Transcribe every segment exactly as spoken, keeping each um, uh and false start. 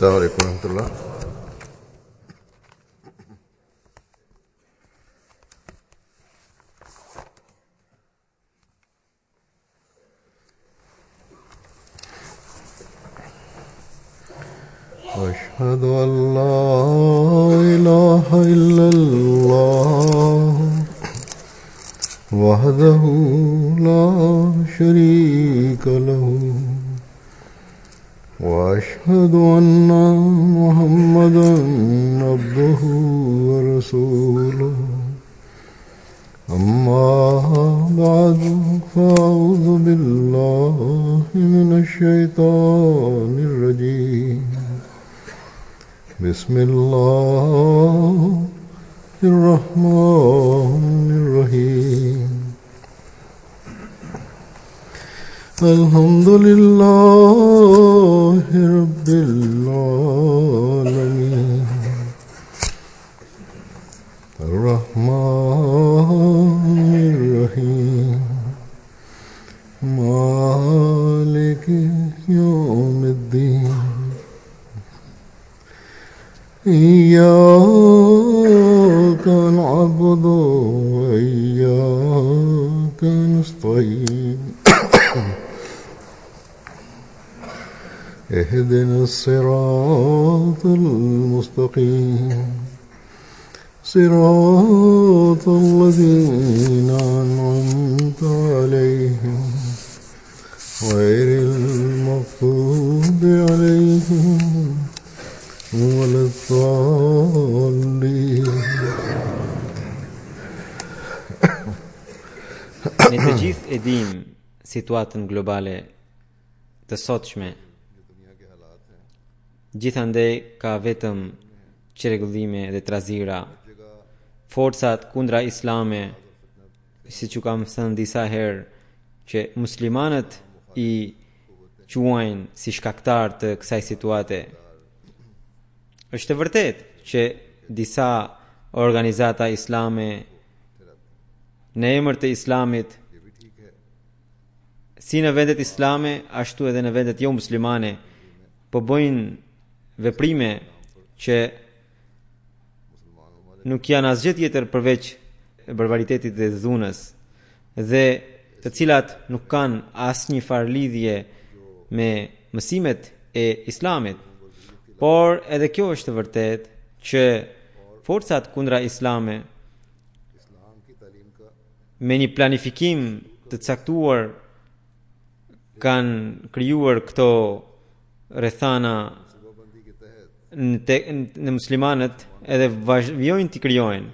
السلام عليكم ورحمة الله. أشهد أن لا إله إلا الله وحده لا شريك له وأشهد أن محمدا عبده ورسوله أما بعد فأعوذ بالله من الشيطان الرجيم بسم الله الرحمن الرحيم الحمد لله رب العالمين الرحمن الرحيم مالك يوم الدين إياك نعبد وإياك نستعين اهدنا الصراط المستقيم صراط الذين أنعمت عليهم غير المغضوب عليهم ولا الضالين. Në të gjithë e dim situatën globale të sotshme. Gjithandej ka vetëm çrregullime dhe trazira. Forcat kundra islame, siç u kam thënë disa herë, që muslimanët i quajnë si shkaktar të kësaj situate. Është e vërtetë që disa organizata islame në emër të islamit, si në vendet islame, ashtu edhe në vendet jo muslimane, po bëjnë veprime që nuk janë asgjë tjetër përveç barbaritetit dhe dhunës, dhe të cilat nuk kanë asnjë farë lidhje me mësimet e islamit. Por edhe kjo është e vërtetë që forcat kundra islame me një planifikim të caktuar kanë krijuar këto rrethana në, te, në muslimanët edhe vazhdojnë të krijojnë.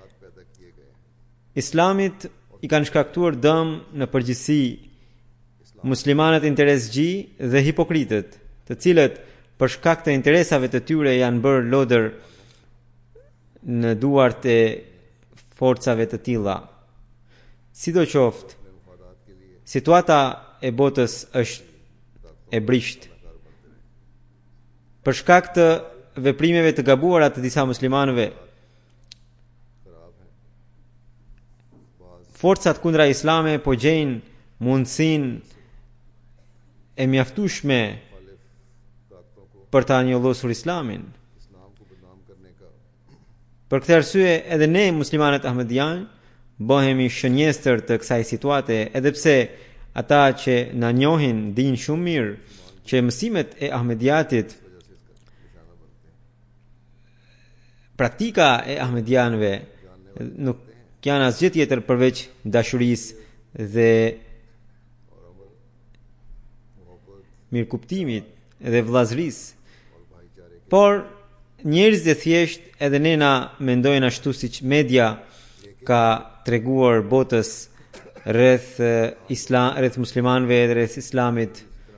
Islamit i kanë shkaktuar dëm në përgjithësi muslimanët interesgji dhe hipokritët, të cilët për shkak të interesave të tyre janë bërë lodër në duart e forcave të tilla. Sidoqoftë, situata e botës është e brisht. Për shkak të veprimeve të gabuara të disa muslimanëve, forcat kundra islame po gjejnë mundësinë e mjaftueshme për ta njollosur islamin. Për këtë arsye edhe ne muslimanët ahmedian bëhemi shënjestër të kësaj situate, edhe pse ata që na njohin dinë shumë mirë që mësimet e ahmediatit, praktika e ahmedianëve nuk janë asgjë tjetër përveç dashurisë dhe mirëkuptimit dhe vëllazërisë. Por njerëzit e thjesht edhe nena mendojnë ashtu siç media ka treguar botës rreth islam, rreth muslimanëve dhe rreth islamit.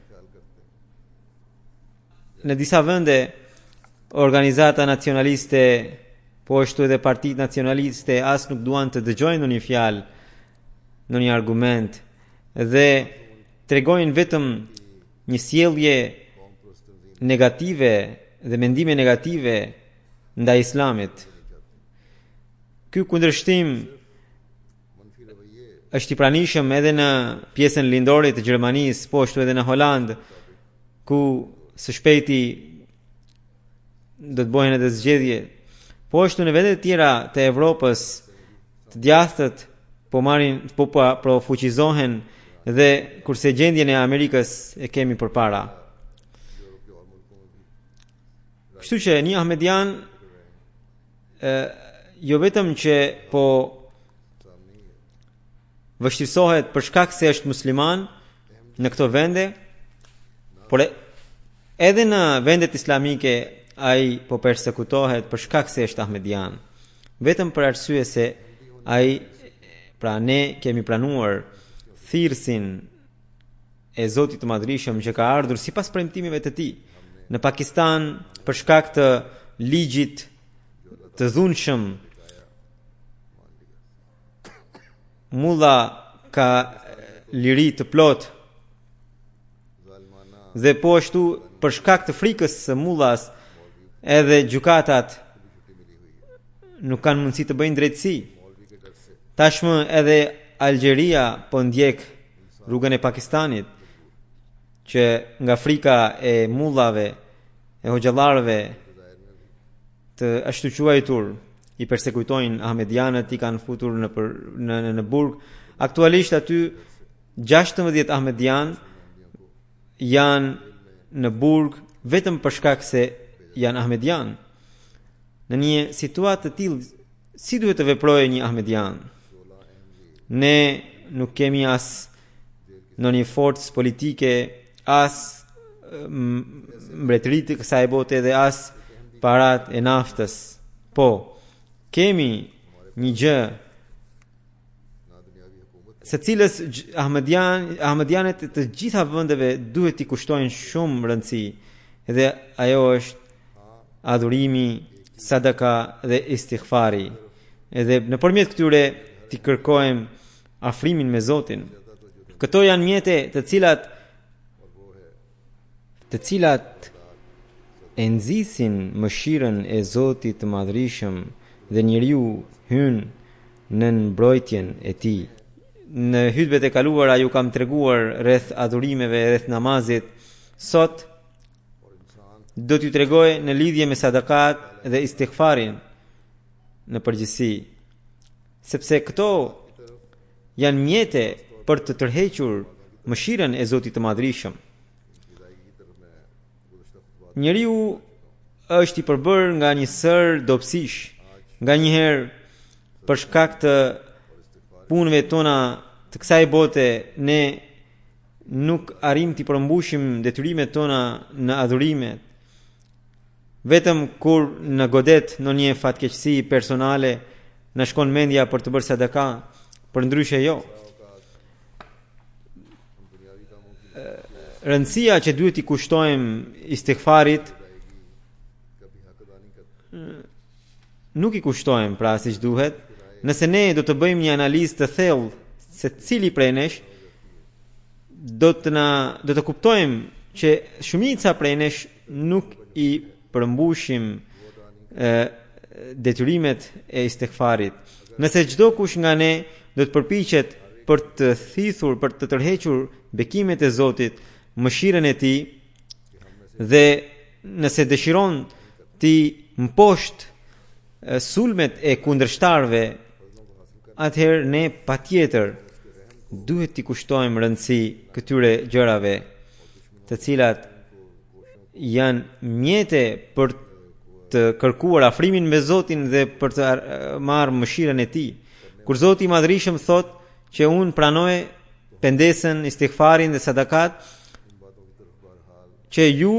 Në disa vende organizata nacionaliste, po ashtu edhe partitë nacionaliste as nuk duan të dëgjojnë në një fjalë, në një argument, dhe tregojnë vetëm një sjellje negative dhe mendime negative ndaj islamit. Ky kundërshtim është i pranishëm edhe në pjesën lindore të Gjermanisë, po ashtu edhe në Holand, ku së shpejti do të bëhen edhe zgjedhje. Po ashtu në vende të tjera të Evropës, të djathtët po marrin po po fuqizohen dhe kurse gjendjen e Amerikës e kemi përpara. Kështu që një ahmedian e, jo vetëm që po vështirësohet për shkak se është musliman në këto vende, por edhe në vendet islamike ai po persekutohet për shkak se është ahmedian. Vetëm për arsye se ai, pra ne kemi pranuar thirrsin e Zotit të Madhërisëm që ka ardhur sipas premtimeve të tij. Në Pakistan, për shkak të ligjit të dhunshëm, mulla ka liri të plot, dhe po ashtu për shkak të frikës së mullas edhe gjykatat nuk kanë mundësi të bëjnë drejtësi. Tashmë edhe Algjeria po ndjek rrugën e Pakistanit, që nga frika e mullave, e hoxhallarëve të ashtu quajtur i persekujtojnë ahmedianët, i kanë futur në për, në, në, në burg. Aktualisht aty gjashtëmbëdhjetë ahmedian janë në burg vetëm për shkak se janë ahmedian. Në një situatë të tillë, si duhet të veprojë një ahmedian? Ne nuk kemi as në një forcë politike, as mbretëri të kësaj bote dhe as parat e naftës. Po, kemi një gjë se cilës ahmedian, ahmedianet të gjitha vendeve duhet t'i kushtojnë shumë rëndësi, dhe ajo është adhurimi, sadaka dhe istighfari. Edhe nëpërmjet këtyre t'i kërkojmë afrimin me Zotin. Këto janë mjete të cilat të cilat e nxisin mëshirën e Zotit të Madhërisëm dhe njeriu hyn në mbrojtjen e tij. Në hutbet e kaluara ju kam treguar rreth adhurimeve, rreth namazit. Sot do t'ju tregoj në lidhje me sadakat dhe istighfarin në përgjithësi, sepse këto janë mjete për të tërhequr mëshirën e Zotit të Madhërisëm. Njeriu është i përbërë nga një sër dobësish. Nganjëherë për shkak të punëve tona të kësaj bote ne nuk arrim të përmbushim detyrimet tona në adhurimet. Vetëm kur në godet në një fatkeqësi personale në shkon mendja për të bërë sadaka, për ndryshe jo. Rëndësia që duhet i kushtojmë istighfarit nuk i kushtojmë pra siç duhet. Nëse ne do të bëjmë një analizë të thellë se cili prej nesh, do të na do të kuptojmë që shumica prej nesh nuk i përmbushim e, detyrimet e istighfarit. Nëse çdo kush nga ne do të përpiqet për të thithur, për të tërhequr bekimet e Zotit, mëshirën e tij, dhe nëse dëshiron ti mposht sulmet e kundërshtarëve, atëherë ne patjetër duhet t'i kushtojmë rëndësi këtyre gjërave, të cilat janë mjete për të kërkuar afrimin me Zotin dhe për të marrë mëshirën e tij. Kur Zoti i Madhërisëm thot që unë pranoj pendesën, istighfarin dhe sadakat, që ju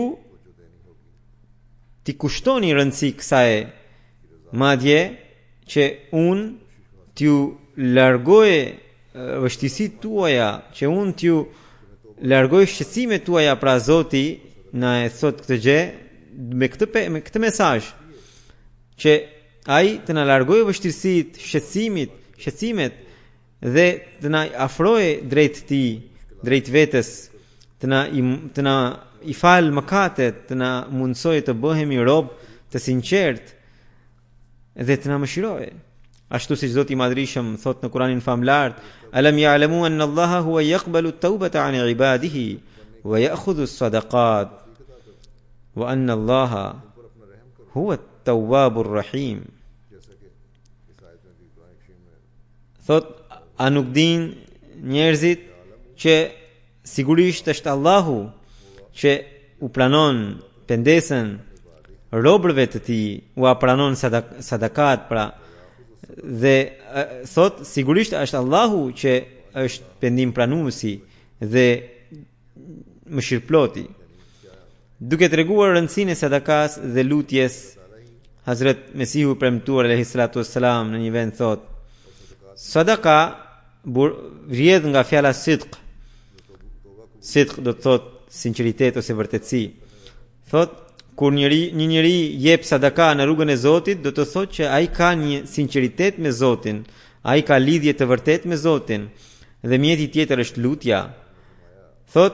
t'i kushtoni rëndësi kësaj, madje që unë t'ju largoj vështirësitë tuaja, që unë t'ju largoj shqetësimet tuaja, pra Zoti na e thot këtë gjë me këtë me këtë mesazh, që ai të na largoj vështirësitë, shqetësimit, shqetësimet dhe të na afrojë drejt tij, drejt vetes, të na i, të na i fal mëkatet, të na mundsoj të bëhemi rob të sinqert dhe të na mëshirojë. Ashtu siç Zoti i Madhërisëm thot në Kur'anin famlar, alam ya'lamu anna Allaha huwa yaqbalu at-taubata 'an 'ibadihi wa ya'khudhu as-sadaqat wa anna Allaha huwa at-tawwabur rahim. जैसा कि इस आयत में भी कुरान शरीफ में Thot, a nuk din njerëzit që sigurisht është Allahu që u pranon pendesën robërve të tij, u pranon sadak, sadakat, pra dhe thot sigurisht është Allahu që është pendim pranuesi dhe mëshirëploti. Duke treguar rëndësinë e sadakas dhe lutjes, Hazrat Mesihu i premtuar alayhi salatu wassalam në një vend thot: sadaka vjedh nga fjala sidq. Sidq do të thot sinqeritet ose vërtetësi. Thot kur njëri, një njeri jep sadaka në rrugën e Zotit, do të thot që ai ka një sinqeritet me Zotin, ai ka lidhje të vërtet me Zotin, dhe mjeti tjetër është lutja. Thot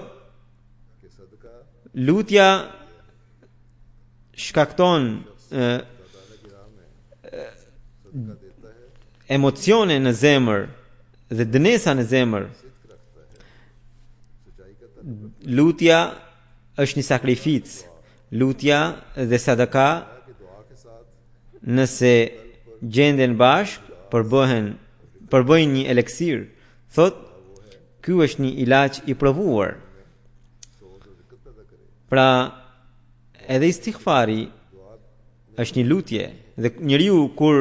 lutja shkakton e, e, emocione në zemër dhe dënesa në zemër. Lutja është një sakrificë. Lutja dhe sadaka nëse gjenden bashk përbëhen përbëjnë një eleksir. Thot ky është një ilaç i provuar. Pra edhe istighfari është një lutje dhe njeriu kur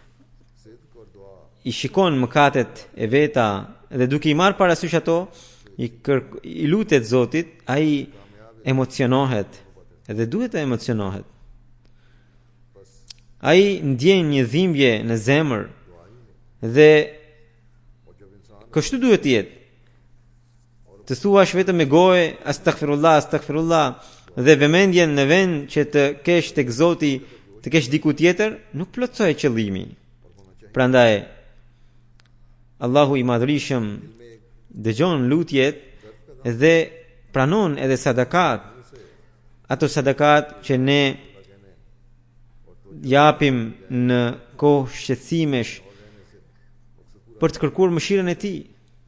i shikon mëkatet e veta dhe duke i marrë parasysh ato, i, kërk, i lutet Zotit, ai emocionohet dhe duhet të emocionohet. Ai ndjen një dhimbje në zemër dhe kështu duhet të jetë. Të thuash vetëm me gojë astaghfirullah, astaghfirullah dhe vëmendjen në vend që të kesh tek Zoti, të kesh diku tjetër, nuk plotësoj qëllimi. Prandaj Allahu i Madhrishëm dëgjon lutjet dhe pranon edhe sadakat, ato sadakat që ne japim në kohë shqetësimesh për të kërkuar mëshirën e Tij.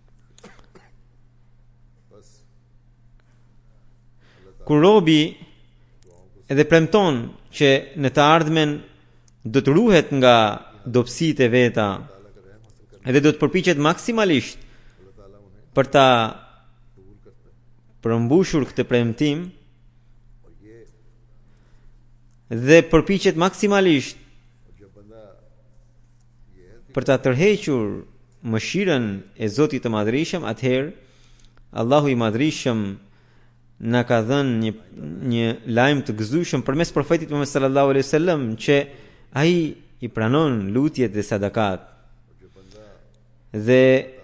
Kur robi edhe premton që në të ardhmen do të ruhet nga dobësitë e veta edhe do të përpiqet maksimalisht për ta përmbushur këtë premtim dhe përpiqet maksimalisht për ta tërhequr mëshirën e Zotit të Madhrishëm, atëherë Allahu i Madhrishëm na ka dhënë një, një lajm të gëzueshëm përmes profetit Muhammed sallallahu alaihi wasallam që ai i pranon lutjet dhe sadakat. Dhe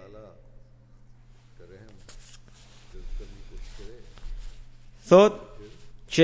thot që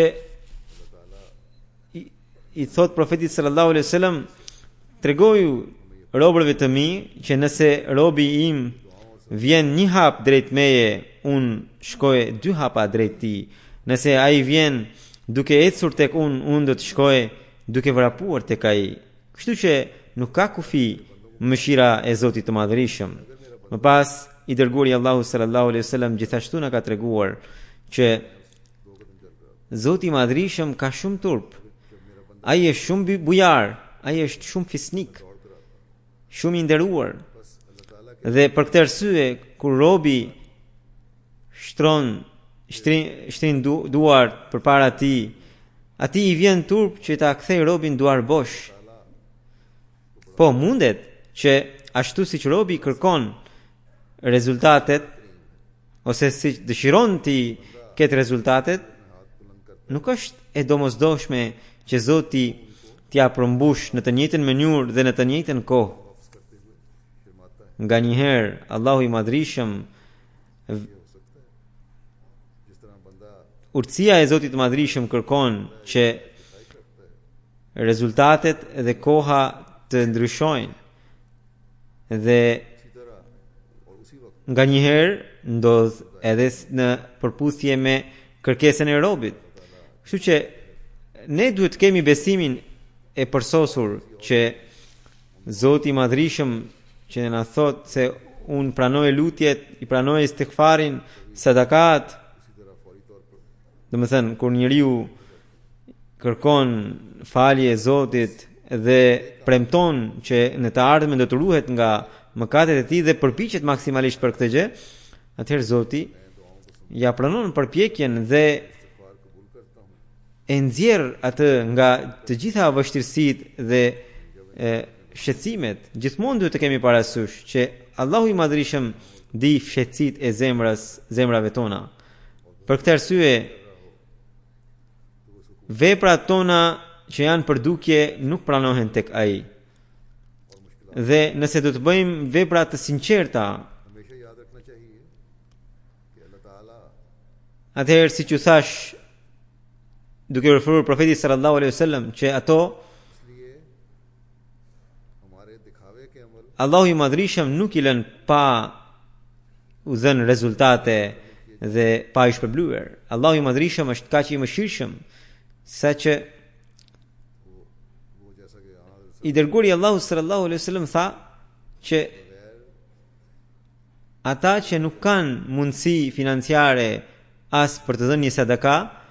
i, i thot profetit sallallahu alaihi wasallam, tregoju robërve të mi që nëse robi im vjen një hap drejt meje, unë shkoj dy hapa drejt tij. Nëse ai vjen duke ecur tek unë, unë do të shkoj duke vrapuar tek ai. Kështu që nuk ka kufi mëshira e Zotit të Madhrishëm. Më pas i dërguari Allahu sallallahu alaihi wasallam gjithashtu na ka treguar që Zoti i Madhrishëm ka shumë turp. Ai është shumë bujar, ai është shumë fisnik, shumë i nderuar. Dhe për këtë arsye kur robi shtron shtrin, shtrin du, duart përpara tij, atij i vjen turp që ta kthej robin duar bosh. Po mundet që ashtu siç robi kërkon rezultatet ose siç dëshiron ti ketë rezultatet, nuk është e domosdoshme që Zoti t'ia përmbush në të njëjtën mënyrë dhe në të njëjtën kohë. Nga njëherë Allahu i Madhrishëm, urtësia e Zotit të Madhrishëm kërkon që rezultatet dhe koha të ndryshojnë dhe nga njëherë ndodh edhe në përputhje me kërkesën e robit. Kështu që ne duhet të kemi besimin e përsosur që Zoti i Madhrishëm që na thot se unë pranoj lutjet, i pranoj istighfarin, sadakat. Do të thënë kur njeriu kërkon falje Zotit dhe premton që në të ardhmen do të ruhet nga mëkatet e tij dhe përpiqet maksimalisht për këtë gjë, atëherë Zoti ja pranon përpjekjen dhe e nxjerr atë nga të gjitha vështirësitë dhe e, shqetësimet. Gjithmonë duhet të kemi parasysh që Allahu i Madhërisëm di shqetësitë e zemrës, zemrave tona. Për këtë arsye, veprat tona që janë për dukje nuk pranohen tek ai. Dhe nëse do të bëjmë vepra të sinqerta, हमेशा याद रखना चाहिए कि अल्लाह ताला atëherë siç u thash, duke referuar profetit sallallahu alaihi wasallam, që ato इसलिए हमारे दिखावे के अमल Allahu i Madhërisëm nuk i lën pa u dhënë rezultate dhe pa i shpërblyer. Allahu i Madhërisëm është kaq i mëshirshëm saqë वो जैसा कि यहाँ i dërguari Allahu sallallahu alaihi wasallam tha që ata që nuk kanë mundësi financiare as për të dhënë një sadaka,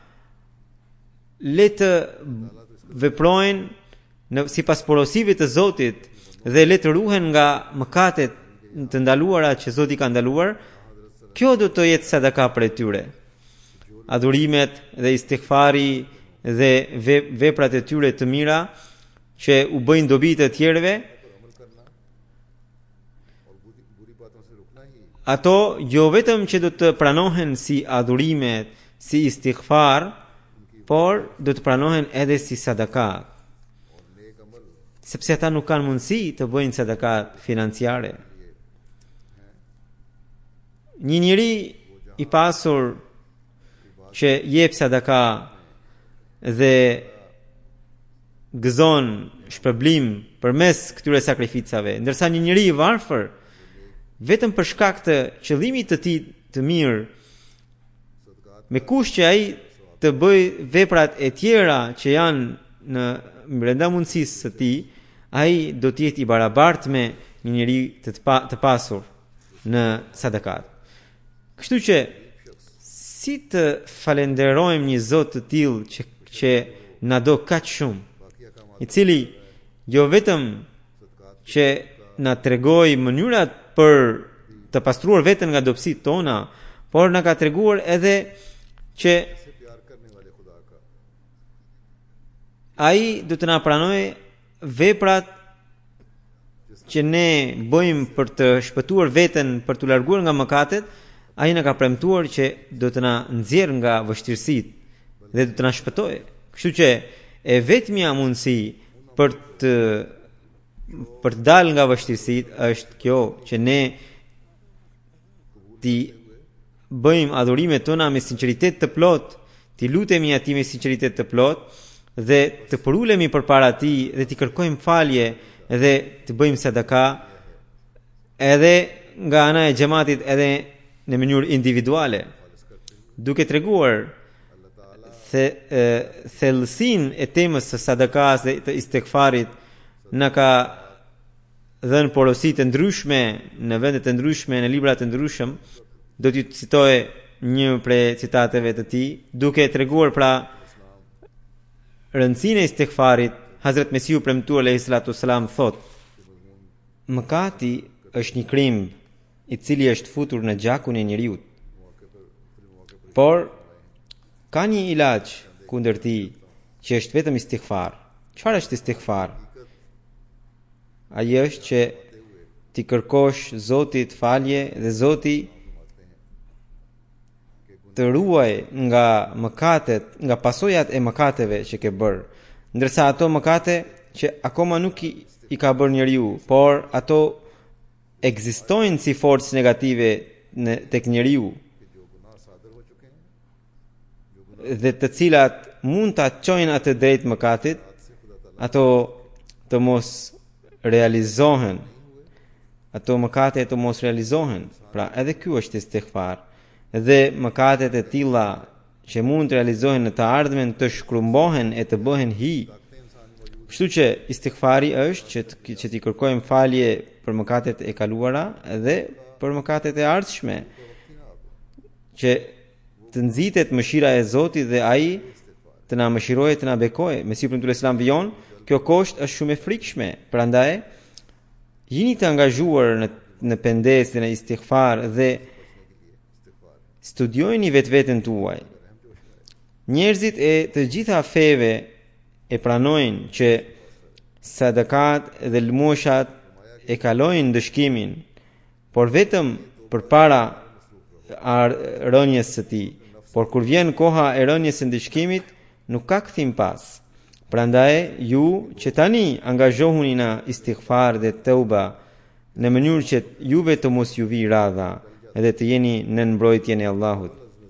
le të veprojnë në sipas porosive të Zotit dhe le të ruhen nga mëkatet të ndaluara që Zoti ka ndaluar. Kjo do të jetë sadaka për e tyre. Adhurimet dhe istighfari dhe ve- veprat e tyre të mira që u bëjnë dobi të tjerëve, अमल करना और बुरी बुरी बातों से रुकना ही ato jo vetëm që do të pranohen si adhurimet, si istighfar, por do të pranohen edhe si sadaka, और नेक अमल sepse ata nuk kanë mundësi të bëjnë sadaka financiare. Një njeri i pasur që jep sadaka dhe gëzon shpërblim përmes këtyre sakrificave, ndërsa një njeri i varfër vetëm për shkak të qëllimit të tij të mirë, me kush që ai të bëj veprat e tjera që janë në brenda mundësisë së tij, ai do të jetë i barabartë me një njeri të, të, pa, të pasur në sadakat. Kështu që si të falenderojmë një Zot të tillë që që na do kaq shumë, i cili jo vetëm që na tregoi mënyrat për të pastruar veten nga dobësitë tona, por na ka treguar edhe që से प्यार करने वाले खुदा का ai do të na pranojë veprat që ne bëjmë për të shpëtuar veten, për të larguar nga mëkatet. Ai na ka premtuar që do të na nxjerr nga vështirësitë dhe do të na shpëtojë. Kështu që e vetmja mundësi për të për të dalë nga vështirësitë është kjo, që ne ti bëjmë adhurimet tona me sinqeritet të plot, ti lutemi atij me sinqeritet të plot dhe të përulemi përpara tij dhe ti kërkojmë falje dhe të bëjmë sadaka edhe nga ana e xhamatit edhe në mënyrë individuale, duke treguar se e, thellësinë e temës së sadakas dhe të istighfarit na ka dhënë porosi të ndryshme në vende të ndryshme, në libra të ndryshëm. Do t'ju citoj një prej citateve të tij, duke treguar pra rëndësinë e istighfarit. Hazrat Mesiu premtuar alayhi salatu wasalam thot: mëkati është një krimb i cili është futur në gjakun e njeriu. Por ka një ilaç kundër tij që është vetëm istighfar. Çfarë është istighfar? Ai është që ti kërkosh Zotit falje dhe Zoti të ruaj nga mëkatet, nga pasojat e mëkateve që ke bërë, ndërsa ato mëkate që akoma nuk i, i ka bërë njeriu, por ato ekzistojnë si forcë negative në tek njeriu dhe të cilat mund ta çojnë atë drejt mëkatit, ato të mos realizohen. Ato mëkate të mos realizohen. Pra edhe ky është istighfar. Dhe mëkatet e tilla që mund të realizohen në të ardhmen të shkrumbohen e të bëhen hi. Kështu që istighfari është që, të, që ti kërkojmë falje për mëkatet e kaluara dhe për mëkatet e ardhshme, që të nxitet mëshira e Zotit dhe ai të na mëshirojë, të na bekojë. Mesiu premtuar Islam vijon, kjo kosht është shumë e frikshme. Prandaj jini të angazhuar në në pengesë, në istighfar dhe studiojini vetveten tuaj. Njerëzit e të gjitha feve e pranojnë që sadakat dhe lëmoshat e kalojnë dëshkimin, por vetëm përpara rënjes së tij. Por kur vjen koha e rënjes së dëshkimit, nuk ka kthim pas. Prandaj ju që tani angazhohuni në istighfar dhe tauba në mënyrë që juve të mos ju vi radha edhe të jeni në mbrojtjen e Allahut.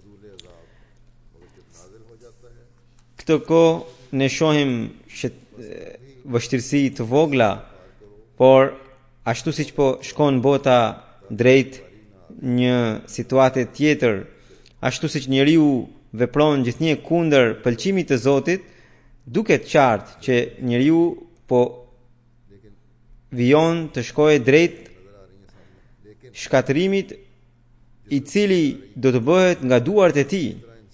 Këtë kohë ne shohim që vështirësi të vogla, por ashtu siç po shkon bota drejt një situate tjetër, ashtu siç njeriu vepron gjithnjë kundër pëlqimit të Zotit, duket qartë që njeriu po vijon të shkojë drejt shkatërimit i cili do të bëhet nga duart e tij,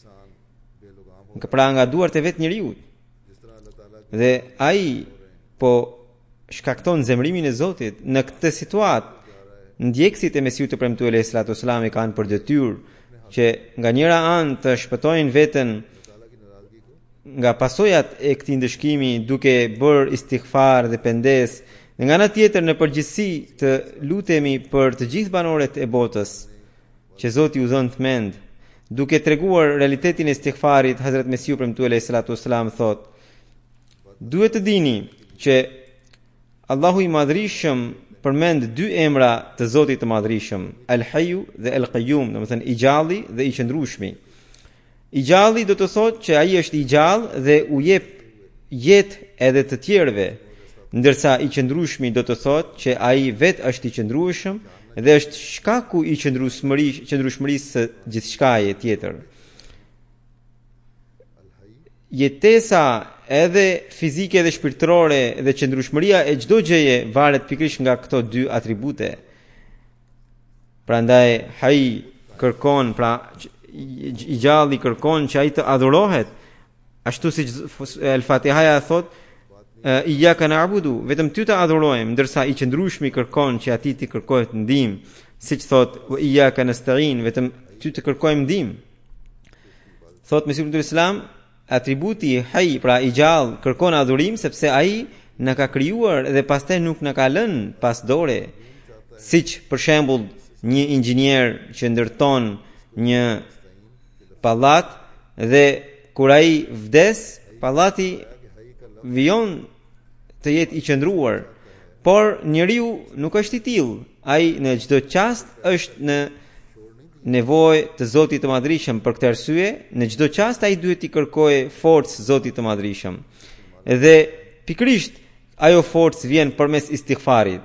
pra nga duart e vet njeriu. Dhe ai po shkakton zemrimin e Zotit. Në këtë situatë, ndjekësit e Mesiut të premtuar alayhi salatu wasalam kanë për detyrë që nga njëra anë të shpëtojnë veten nga pasojat e këtij ndëshkimi duke bërë istighfar dhe pendes, dhe nga ana tjetër në përgjithësi të lutemi për të gjithë banorët e botës që Zoti u dhon të mend. Duke treguar realitetin e istighfarit, Hazrat Mesiu premtuar alayhi salatu wasalam thot: duhet të dini që Allahu i Madhrishëm përmend dy emra të Zotit të Madhrishëm, Al-Hayyu dhe Al-Qayyum, domethënë i gjalli dhe i qëndrueshmi. I gjalli do të thotë që ai është i gjallë dhe u jep jetë edhe të tjerëve, ndërsa i qëndrueshmi do të thotë që ai vetë është i qëndrueshëm dhe është shkaku i qëndrueshmërisë, qëndrueshmërisë së gjithçkaje tjetër. Jetesa edhe fizike dhe shpirtërore dhe qëndrueshmëria e çdo gjëje varet pikërisht nga këto dy atribute. Prandaj Hayy kërkon, pra i gjalli kërkon që ai të adhurohet, ashtu siç Al-Fatiha thot: Iyyaka na'budu, vetëm ty të adhurojmë, ndërsa i qëndrueshmi kërkon që atij të kërkohet ndihmë, siç thot: Wa iyyaka nasta'in, vetëm ty të kërkojmë ndihmë. Thot Mesiu i Islam, atributi Hayy, pra i gjallë, kërkon adhurim sepse ai na ka krijuar dhe pastaj nuk na ka lënë pas dore, siç për shembull një inxhinier që ndërton një pallat dhe kur ai vdes, pallati vijon të jetë i qëndruar, por njeriu nuk është i tillë. Ai në çdo çast është në nevojë të Zotit të Madhrishëm. Për këtë arsye, në çdo çast ai duhet i kërkojë forcë Zotit të Madhrishëm. Dhe pikërisht ajo forcë vjen përmes istighfarit.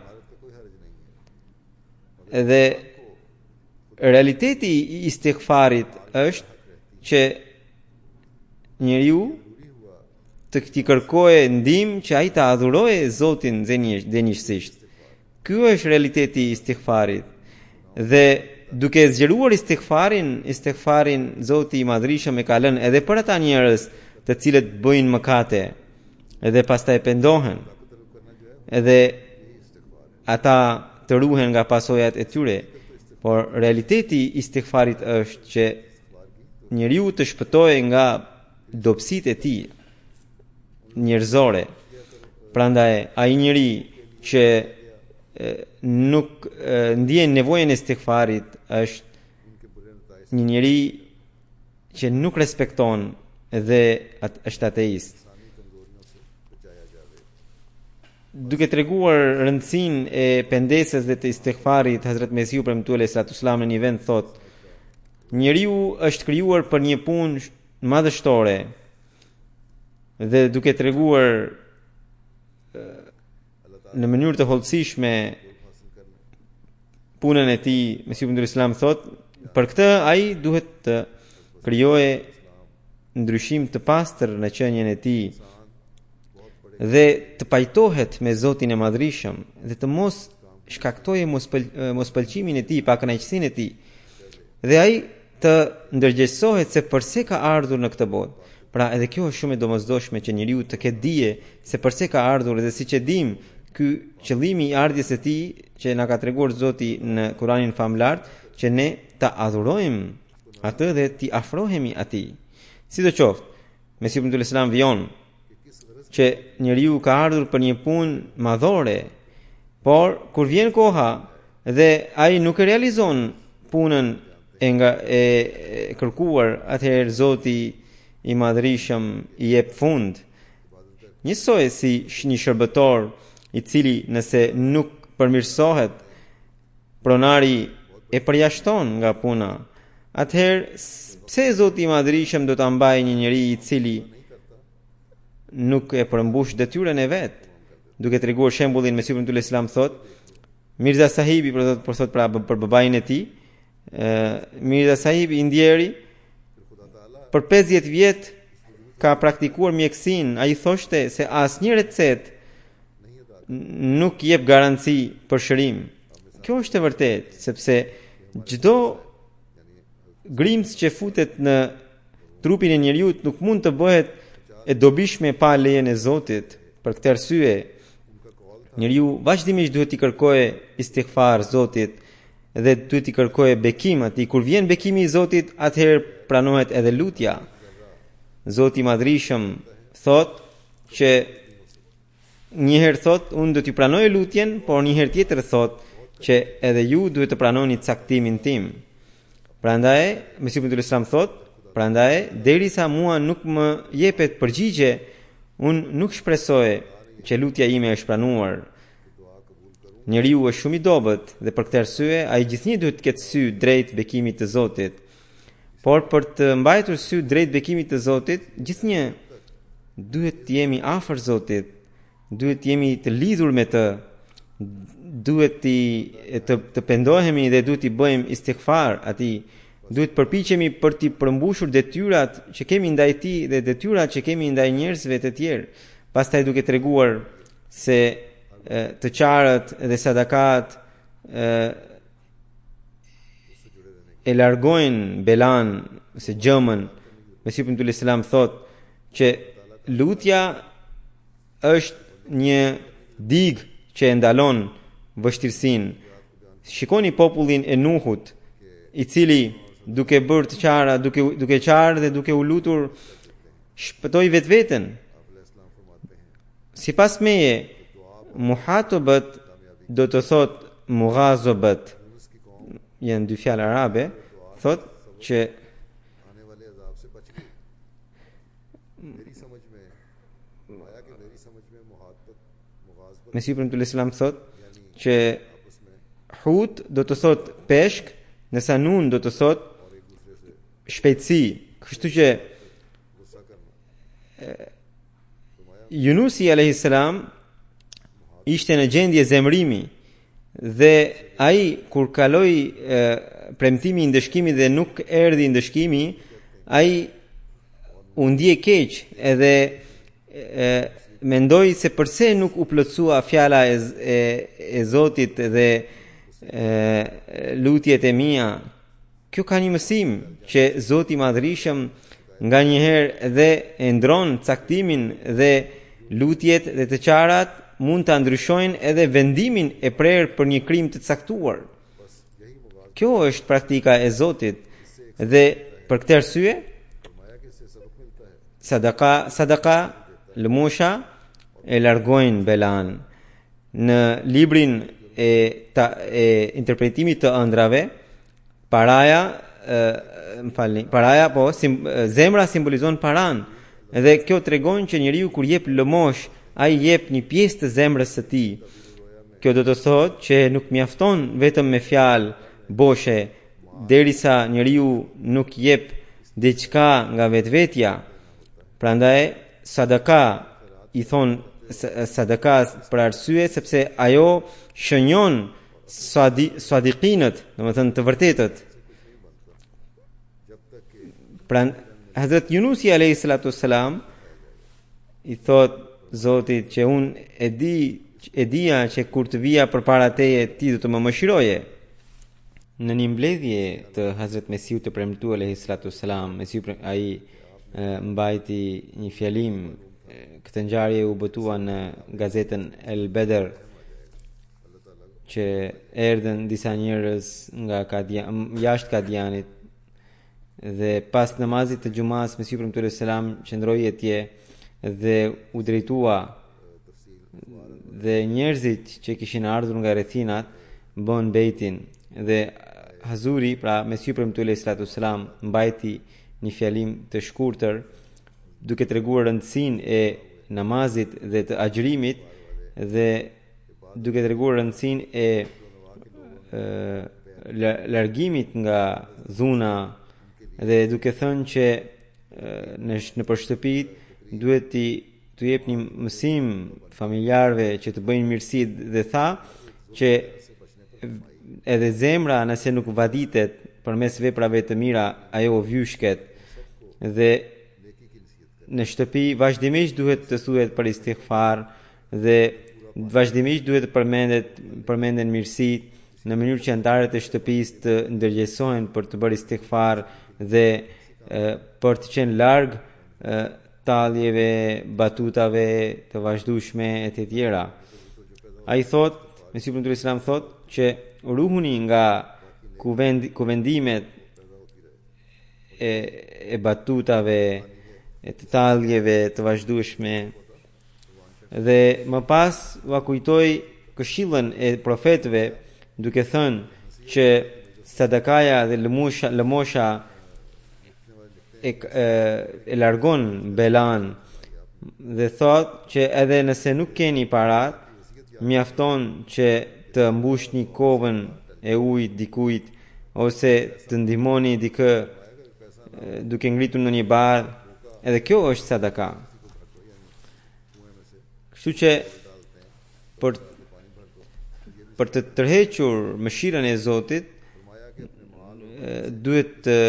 Dhe realiteti i istighfarit është që njeriu të këti kërkojë ndihmë që ai të adhurojë Zotin zënjeshtësisht. Ky është realiteti i istighfarit. Dhe duke zgjeruar istighfarin, istighfarin Zoti i Madhrishëm e ka lënë edhe për ata njerëz të cilët bëjnë mëkate edhe pastaj pendohen, edhe ata të ruhen nga pasojat e tyre. Por realiteti i istighfarit është që njeriu të shpëtojë nga dobësitë e tij njerëzore. Prandaj ai njeri që nuk ndjen nevojën e istighfarit është një njeri që nuk respekton dhe është ateist. Duke treguar rëndësinë e pendesës dhe të istighfarit, Hazrat Mesiu premtuar sallallahu alaihi wasallam në një vend thot: njeriu është krijuar për një punë madhështore. Dhe duke treguar në mënyrë të hollësishme punën e tij, Mesiu premtuar Islam thot: për këtë ai duhet të krijojë ndryshim të pastër në qenien e tij dhe të pajtohet me Zotin e Madhrishëm dhe të mos shkaktojë mospëlqimin e tij, pa kënaqësinë e tij. Dhe ai të ndërgjegjësohet se përse ka ardhur në këtë botë. Pra edhe kjo është shumë e domosdoshme që njeriu të ketë dije se pse ka ardhur dhe siç e dim, ky qëllimi i ardhjes së tij që na ka treguar Zoti në Kur'anin famlar, që ne ta adhurojmë atë dhe t'i afrohemi atij. Sidoqoftë, Mesihu ibn Islam vion që njeriu ka ardhur për një punë madhore, por kur vjen koha dhe ai nuk e realizon punën e nga e, e kërkuar, atëherë Zoti i madhrishëm i jep fund. Njësoj si një shërbëtor i cili nëse nuk përmirësohet, pronari e përjashton nga puna. Atëherë pse Zoti i madhrishëm do ta mbajë një njeri i cili nuk e përmbush detyrën e vet? Duke treguar shembullin, Mesihu ibn Islam thot, Mirza Sahibi për thot, për thot pra për babain e tij, Mirza Sahibi i ndjeri për pesëdhjetë vjet ka praktikuar mjekësinë. Ai thoshte se asnjë recet nuk jep garanci për shërim. Kjo është e vërtetë, sepse çdo grimës që futet në trupin e njeriu nuk mund të bëhet e dobishme pa lejen e Zotit. Për këtë arsye, njeriu vazhdimisht duhet i kërkojë istighfar Zotit dhe duhet i kërkojë bekim atij. Kur vjen bekimi i Zotit, atëherë pranohet edhe lutja. Zoti i madhrishëm thot që një herë thot, unë do t'i pranoj lutjen, por një herë tjetër thot që edhe ju duhet të pranoni caktimin tim. Prandaj, Mesihu ibn Islam thot, prandaj derisa mua nuk më jepet përgjigje, unë nuk shpresoj që lutja ime është pranuar. Njeriu është shumë i dobët dhe për këtë arsye ai gjithnjë duhet të ketë sy drejt bekimit të Zotit. Por për të mbajtur sy drejt bekimit të Zotit, gjithnjë duhet të jemi afër Zotit, duhet të jemi të lidhur me të, duhet të të, të pendohemi dhe duhet të bëjmë istighfar atij. Duhet përpiqemi për të përmbushur detyrat që kemi ndaj tij dhe detyrat që kemi ndaj njerëzve të tjerë. Pastaj duke treguar se e, të qarët dhe sadakat e, e largojnë belan ose gjëmën. Mesihu ibn Islam thot që lutja është një digë që e ndalon vështirësinë. Shikoni popullin e Nuhut, i cili duke bërë të qara, duke duke qarë dhe duke u lutur, shpëtoi vetveten. Sipas meje, muhatobat do të thot mughazobat, janë dy fjalë arabe, thot që Mesihu ibn Islam thot që hut do të thot peshk, nësa nun do të thot shpejtësi. Kështu që Yunusi alayhis salam ishte në gjendje zemrimi dhe ai kur kaloi e, premtimi i ndëshkimit dhe nuk erdhi ndëshkimi, ai u ndje keq edhe e, mendoi se pse nuk u plotësua fjala e, e, e Zotit dhe e, lutjet e mia. Kjo ka një mësim që Zoti i madhrishëm nga njëherë dhe e ndron caktimin dhe lutjet dhe të qarat mund të ndryshojnë edhe vendimin e prerë për një krim të caktuar. Kjo është praktika e Zotit dhe për këtë arsye sadaka, sadaka lëmosha e largojnë belan. Në librin e, ta, e interpretimit të ëndrave, paraja, e, më falni, paraja po, sim, zemra simbolizon paran, dhe kjo tregon që njeriu kur jep lëmosh, ai jep një pjesë të zemrës së tij. Kjo do të thotë që nuk mjafton vetëm me fjalë boshe, derisa njeriu nuk jep diçka nga vetvetja. Prandaj sadaka i thon sadaka për arsye sepse ajo shënjon sadi, sadiqinët, domethënë të vërtetët. Pra Hazrat Yunusi alayhi salatu wassalam i thot Zotit që unë e di e dija që kur të vija përpara teje ti do të më mëshiroje. Në një mbledhje të Hazrat Mesiut të premtuar alayhi salatu wassalam, Mesiu ai e, mbajti një fjalim. E, Këtë ngjarje u botua në gazetën El Bedr që erdhën disa njerëz nga Kadian, jashtë Kadianit, dhe pas namazit të xumas Mesiu premtuari selam qëndroi atje dhe u drejtua, dhe njerëzit që kishin ardhur nga rrethinat bën bejtin, dhe Hazuri, pra Mesiu premtuari selam, mbajti një fjalim të shkurtër duke treguar rëndësinë e namazit dhe të agjërimit, dhe duke treguar rëndësinë e, e largimit nga dhuna, dhe duke thënë që në në përshtëpit duhet të të jep një mësim familjarëve që të bëjnë mirësi, dhe tha që edhe zemra nëse nuk vaditet përmes veprave të mira, ajo vyshket, dhe në shtëpi vazhdimisht duhet të thuhet për istighfar, dhe vazhdimisht duhet të përmendet përmenden mirësitë në mënyrë që anëtarët e shtëpisë të ndërgjegjësohen për të bërë istighfar dhe e, për të qenë larg e, talljeve, batutave të vazhdueshme e të tjera. Ai thot, Mesiu premtuari selam thot që ruhuni nga kuvend, kuvendimet e, e batutave, e të talljeve të vazhdueshme, dhe më pas va kujtoi këshillën e profetëve duke thënë që sadakaja dhe lëmosha, lëmosha e, e, e largon belan, dhe thot që edhe nëse nuk keni parat, mjafton që të mbushni kovën e ujit dikujt, ose të ndihmoni dikë duke ngritur në një bar, edhe kjo është sadaka. Kështu që për për të tërhequr mëshirën e Zotit duhet të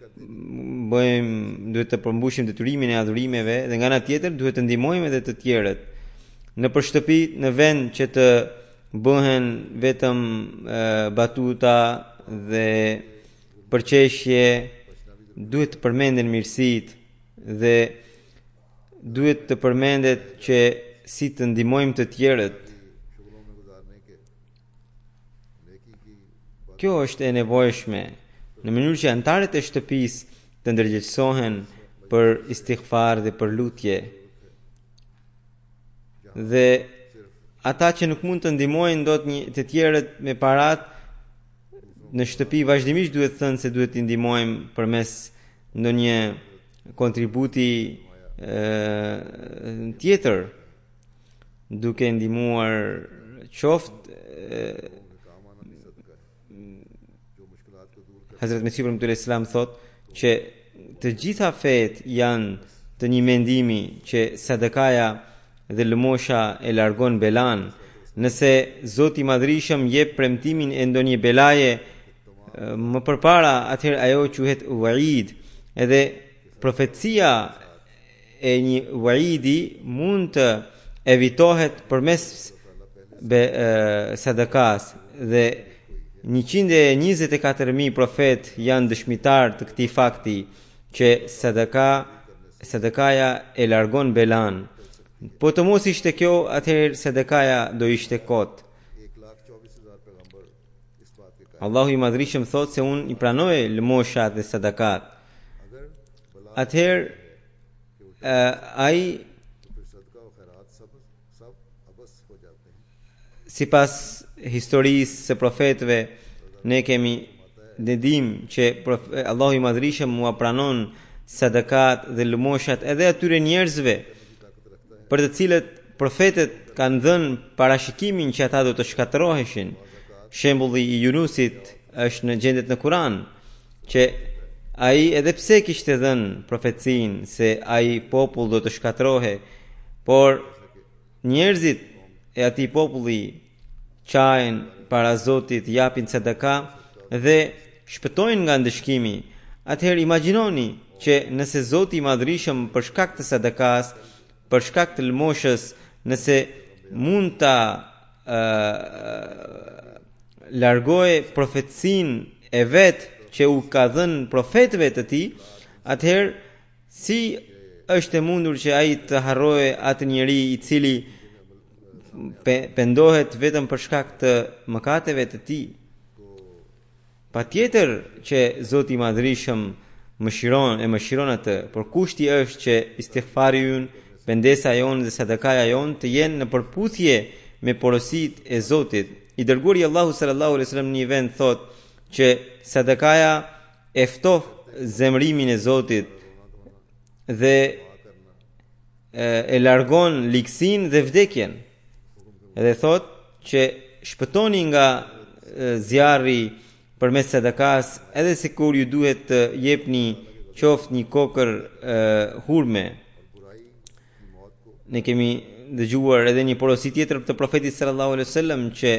bëjmë duhet të përmbushim detyrimin e adhurimeve, dhe nga ana tjetër duhet të ndihmojmë edhe të tjerët. Në përshtëpi, në vend që të bëhen vetëm e, batuta dhe përqeshje, duhet të përmenden mirësitë, dhe duhet të përmendet që si të ndihmojmë të tjerët. Kjo është e nevojshme, në mënyrë që anëtarët e shtëpisë të ndërgjegjësohen për istighfar dhe për lutje. Dhe ata që nuk mund të ndihmojnë dot një të tjerët me parat në shtëpi, vazhdimisht duhet thënë se duhet t'i ndihmojmë përmes ndonjë kontributi e, tjetër, duke ndihmuar qoftë Hazrat Mesiu premtuari selam thot që të gjitha fet janë të një mendimi që sadakaja dhe lëmosha e largon belan. Nëse Zoti i Madhrishëm jep premtimin e ndonjë belaje më përpara, atëherë ajo quhet waid, edhe profecia e një waidi mund të evitohet përmes be, e, sadakas, dhe njëqind e njëzet e katër mijë profet janë dëshmitar të këtij fakti që sadaka sadakaja e largon belan. Po të mos ishte kjo, atëherë sadakaja do ishte kot. Allahu i Madhrishëm thot se unë i pranoj lëmoshat dhe sadakat. Atëherë ai sipas historisë së profetëve ne kemi ndim që Allahu i Madhrishëm mua pranon sadakat dhe lëmoshat edhe atyre njerëzve për të cilët profetët kanë dhënë parashikimin që ata do të shkatërroheshin. Shembulli i Yunusit është në gjendet në Kur'an, që ai edhe pse kishte dhënë profecinë se ai popull do të shkatërrohe, por njerëzit e atij populli çajin para Zotit, japin sadaka dhe shpëtojnë nga ndëshkimi. Atëherë imagjinoni që nëse Zoti i Madhrishëm për shkak të sadakas, për shkak të lëmoshës, nëse mund ta uh, largoje profecinë e vet që u ka dhënë profetëve të tij, atëherë si është e mundur që ai të harrojë atë njeri i cili pe, pendohet vetëm për shkak të mëkateve të tij? Patjetër që Zoti i Madhërisëm mëshiron e mëshiron atë, por kushti është që istighfari ynë, pendesa jonë dhe sadakaja jonë të jenë në përputhje me porositë e Zotit. I dërguari Allahu sallallahu alaihi wasallam në një vend thotë që sadakaja e ftoh zemrimin e Zotit dhe e, e largon liksin dhe vdekjen. Edhe thotë që shpëtoni nga e, zjarri përmes sadakas, edhe se kur ju duhet të jepni qoftë një kokër e, hurme. Ne kemi dëgjuar edhe një porosi tjetër të profetit sallallahu alaihi wasallam që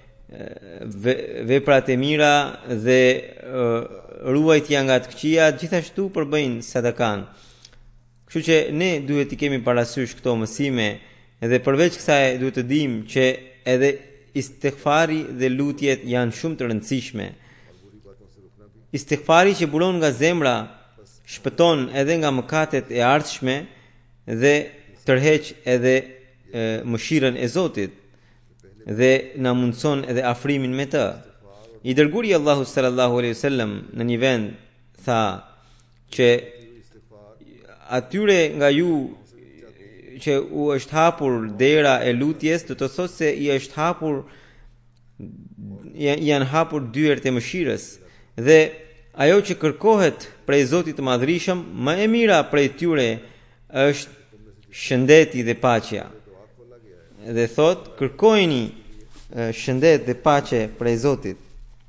veprat e mira dhe ruajtja nga të këqija gjithashtu përbëjnë sadakan. Kështu që ne duhet të kemi parasysh këto mësime, edhe përveç kësaj duhet të dimë që edhe istighfari dhe lutjet janë shumë të rëndësishme. Istighfari që buron nga zemra shpëton edhe nga mëkatet e ardhshme dhe tërheq edhe e, mëshirën e Zotit dhe na mundson edhe afrimin me të. I dërguari Allahu sallallahu alaihi wasallam në një vend tha që atyre nga ju që u është hapur dera e lutjes, do të thotë se i është hapur janë hapur dyert e mëshirës, dhe ajo që kërkohet prej Zotit të Madhërisëm, më e mira prej tyre është shëndeti dhe paqja. Dhe thot, kërkojini shëndet dhe paqe prej Zotit.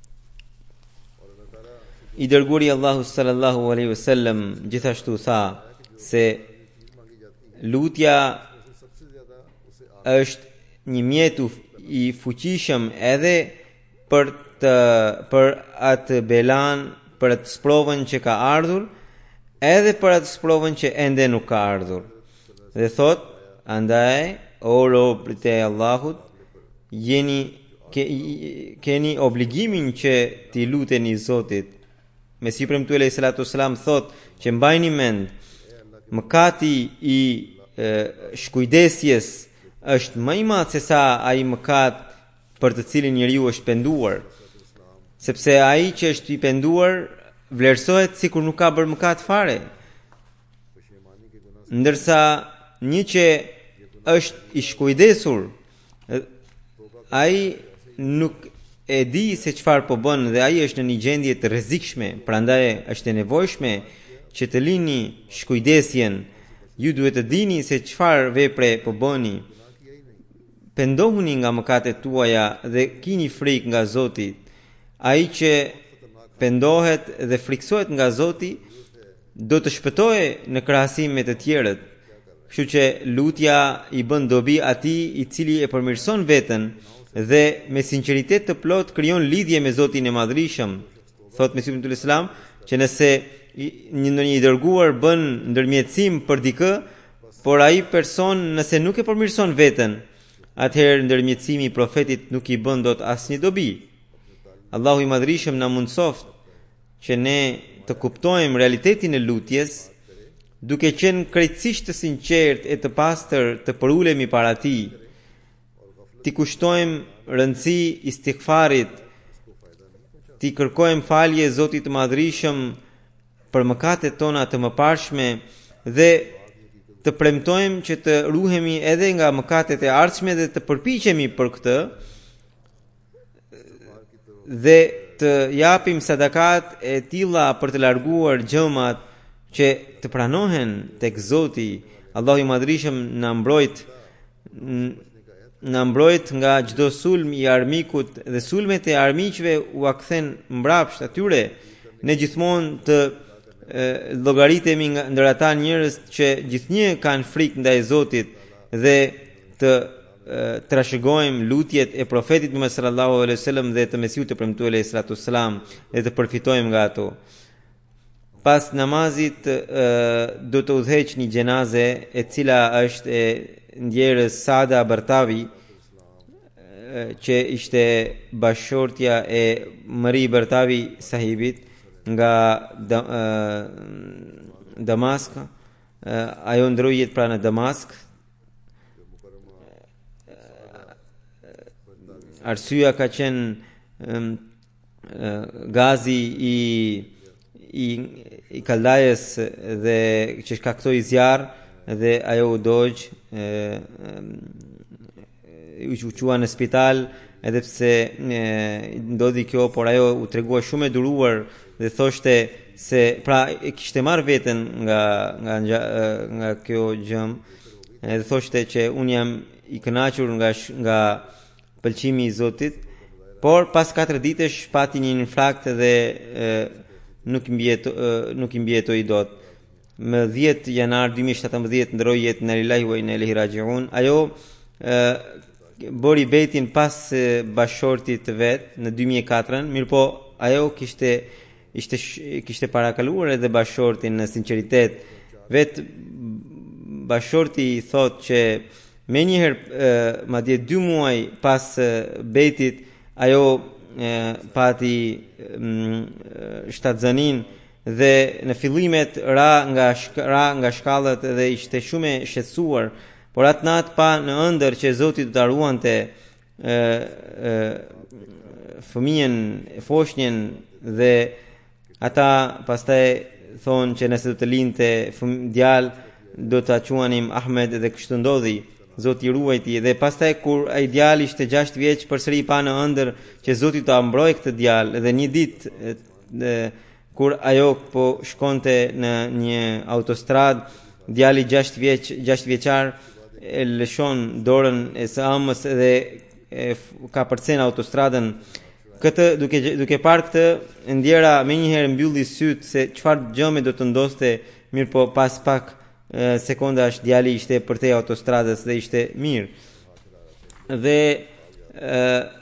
I dërguari Allahu sallallahu alaihi wasallam gjithashtu tha se lutja është një mjet i fuqishëm edhe për të për atë belan, për atë sprovën që ka ardhur, edhe për atë sprovën që ende nuk ka ardhur. Dhe thot, andaj, o robët e Allahut, jeni ke, keni obligimin që t'i luteni Zotit. Mesihu premtuar alayhi salatu wasalam thot që mbajni mend, mëkati i e, shkujdesjes është më i madh se sa ai mëkat për të cilin njeriu është penduar, sepse ai që është i penduar vlerësohet sikur nuk ka bërë mëkat fare, ndërsa një që është i shkujdesur, ai nuk e di se çfarë po bën dhe ai është në një gjendje të rrezikshme, prandaj është e nevojshme që të lini shkujdesjen. Ju duhet të dini se çfarë vepre po bëni. Pendohuni nga mëkatet tuaja dhe kini frikë nga Zoti. Ai që pendohet dhe friksohet nga Zoti do të shpëtojë në krahasim me të tjerët. Kështu që lutja i bën dobi atij i cili e përmirëson veten dhe me sinqeritet të plot krijon lidhje me Zotin e Madhërisëm. Thot Mesihu ibn Islam që nëse një ndonjë i dërguar bën ndërmjetësim për dikë, por ai person nëse nuk e përmirëson veten, atëherë ndërmjetësimi i profetit nuk i bën dot asnjë dobi. Allahu i Madhërisëm na mundsoft që ne të kuptojmë realitetin e lutjes, duke qenë krejtësisht të sinqert e të pastër të përulemi para tij, t'i kushtojmë rëndësi istighfarit, t'i kërkojmë falje Zotit të Madhërisëm për mëkatet tona të mëparshme dhe të premtojmë që të ruhemi edhe nga mëkatet e ardhshme dhe të përpiqemi për këtë dhe të japim sadakat e tilla për të larguar gjëmat që të pranohen tek Zoti. Allahu i Madhërisëm na mbrojt na mbrojt nga çdo sulm i armikut dhe sulmet e armiqve u akthen mbrapsht atyre. Ne gjithmonë të llogaritemi nga ndër ata njerëz që gjithnjë kanë frikë ndaj Zotit dhe të trashëgojmë lutjet e profetit Muhammed sallallahu alaihi wasallam dhe të Mesihut të premtuar alayhi salatu wasalam dhe të përfitojmë nga ato. Pas namazit do të udhëheq një xhenaze e cila është e ndjerës Sada Bartavi, që ishte bashortja e Mari Bartavi sahibit nga Damask, uh, ajo ndroi jetë pra në Damask. Arsyeja ka qenë um, uh, gazi i i i kaldajës dhe që shkaktoi zjarr dhe ajo u dogj u quqa në spital edhe pse e, ndodhi kjo, por ajo u tregua shumë e duruar dhe thoshte se pra e kishte marrë veten nga nga nga, nga kjo gjëm, edhe thoshte që un jam i kënaqur nga nga pëlqimi i Zotit, por pas katër ditësh pati një infarkt dhe e, nuk mbjeto nuk i mbjetoi dot. Më dhjetë janar dy mijë e shtatëmbëdhjetë ndroi jetën në Lillahi wa inna ilaihi rajiun. Ajo e, bori betin pas e, bashortit të vet në dy mijë e katër, mirëpo ajo kishte ishte kishte parakaluar edhe bashortin në sinqeritet. Vet bashorti i thotë që menjëherë madje dy muaj pas e, betit ajo e, pati shtatzanin dhe në fillimet ra nga shk ra nga shkallët dhe ishte shumë e shqetësuar, por atë natë pa në ëndër që Zoti do ta ruante fëmijën, foshnjën, dhe ata pastaj thonë që nëse do të linte djalë do ta quanim Ahmed, dhe kështu ndodhi. Zoti ruajti, dhe pastaj kur ai djali ishte gjashtë vjeç përsëri pa në ëndër që Zoti ta mbrojë këtë djalë, dhe një ditë kur ajo po shkonte në një autostrad, djali gjashtë vjeç, gjashtë vjeçar e lëshon dorën e së amës dhe e, ka përcen autostradën. Këtë duke duke parë këtë, ndjera menjëherë mbylli syt se çfarë gjëme do të ndoste, mirë po pas pak e, sekondash djali ishte përtej autostradës dhe ishte mirë. Dhe e,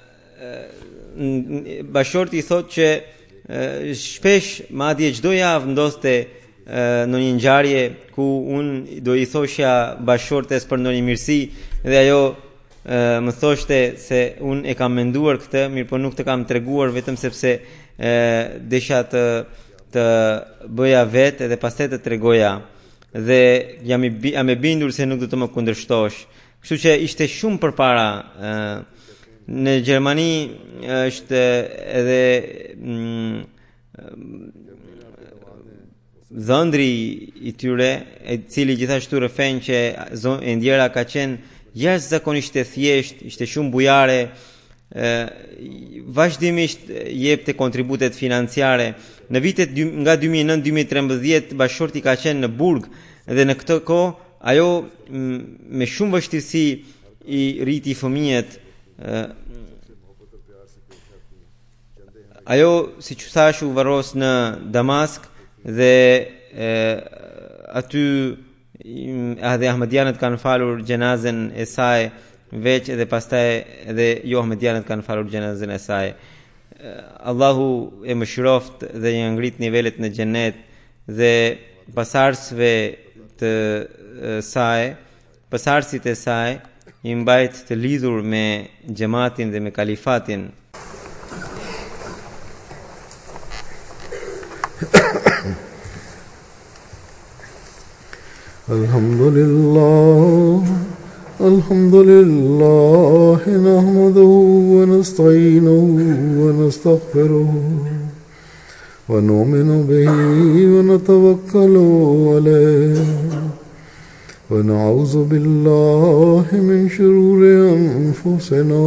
e, bashorti thotë që Uh, shpesh madje çdo javë ndoste uh, në një ngjarje ku un do i thosha bashortes për ndonjë mirësi, dhe ajo uh, më thoshte se un e kam menduar këtë, mirë po nuk të kam treguar vetëm sepse uh, desha të të bëja vetë dhe pastaj të tregoja, dhe jam i jam e bindur se nuk do të më kundërshtosh. Kështu që ishte shumë përpara. uh, Në Gjermani është edhe mm, dhëndri i tyre, i cili gjithashtu rëfen që e ndjera ka qenë jashtëzakonisht e thjesht, ishte shumë bujare, e, vazhdimisht jepte kontributet financiare. Në vitet nga dy mijë e nëntë dy mijë e trembëdhjetë bashorti ka qenë në Burg, dhe në këtë kohë ajo m, me shumë vështirësi i rriti fëmijët. Uh, ajo si që thash u varros në Damask, dhe uh, aty edhe Ahmedianët kanë falur gjenazën e saj veç, edhe pastaj edhe jo Ahmedianët kanë falur gjenazën e saj. uh, Allahu e mëshiroft dhe i ngrit nivelet në xhenet, dhe pasarsve të uh, saj, pasarsit e saj i mbajt të lidhur me xhamatin dhe me kalifatin. Alhamdulillah, alhamdulillah, nahmaduhu wa nasta'inuhu wa nastaghfiruhu wa nu'minu bihi wa natawakkalu alayhi. ونعوذ بالله من شرور أنفسنا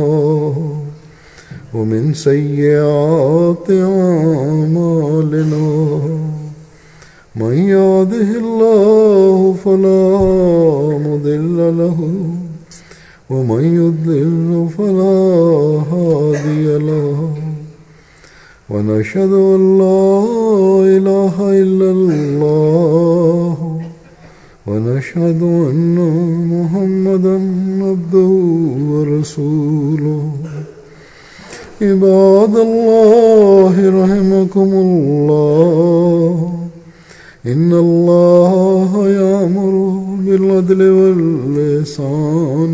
ومن سيئات أعمالنا من يهده الله فلا مضل له ومن يضلل فلا هادي له ونشهد أن لا إله إلا الله ونشهد أن محمدا عبده ورسوله. عباد الله رحمكم الله، إن الله يأمر بالعدل والإحسان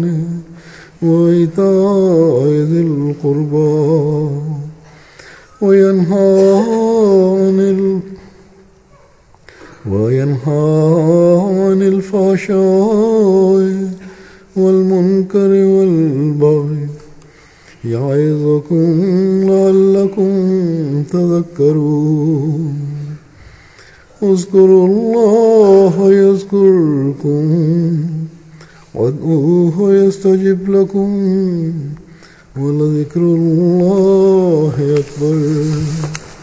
وإيتاء ذي القربى وينهى عن وينهى عن عن الفحشاء والمنكر والبغي يعظكم لعلكم تذكرون اذكروا الله يذكركم وادعوه يستجب لكم ولذكر الله أكبر.